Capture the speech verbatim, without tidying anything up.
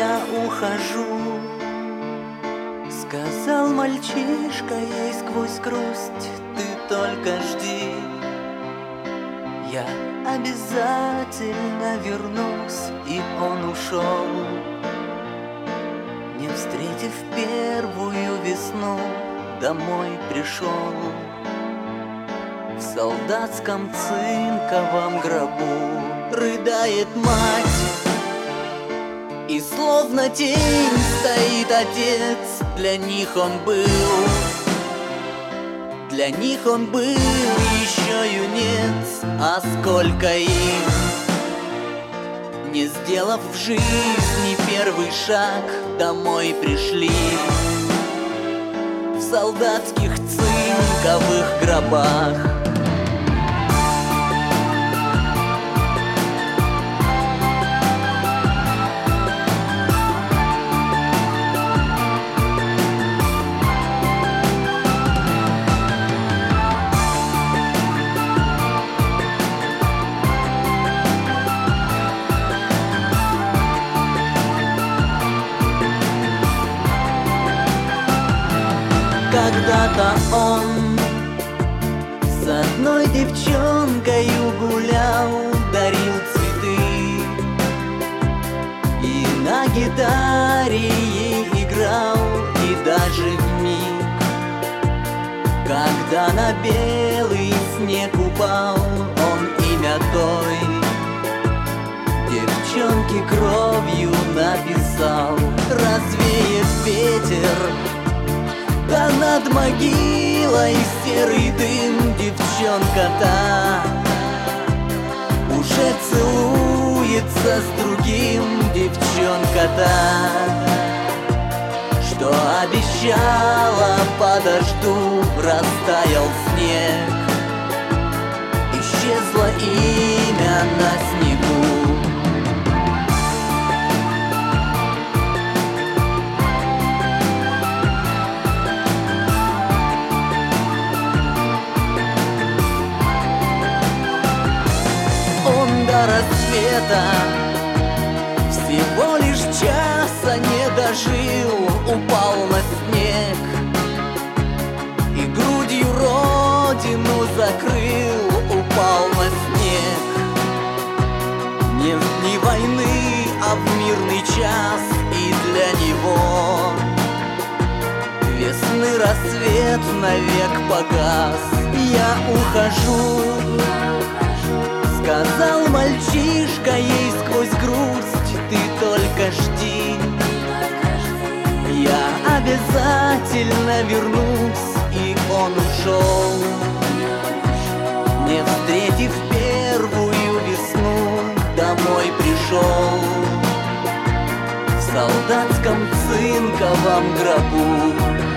я ухожу. Сказал мальчишка ей сквозь грусть: ты только жди, я обязательно вернусь. И он ушел, не встретив первую весну, домой пришел. В солдатском цинковом гробу рыдает мать, и словно тень стоит отец. Для них он был, для них он был еще юнец. А сколько им, не сделав в жизни первый шаг, домой пришли в солдатских цинковых гробах. Когда-то он с одной девчонкою гулял, дарил цветы и на гитаре ей играл. И даже в миг, когда на белый снег упал, он имя той девчонки кровью написал. Развеет ветер, да над могилой серый дым, девчонка-то уже целуется с другим. Девчонка-то, что обещала подожду, растаял снег, исчезло имя на снегу. До рассвета всего лишь часа не дожил, упал на снег и грудью родину закрыл. Упал на снег не в дни войны, а в мирный час. И для него весны рассвет навек погас. Я ухожу, сказал мальчишка ей сквозь грусть, ты только жди, я обязательно вернусь. И он ушел, не встретив первую весну, домой пришел в солдатском цинковом гробу.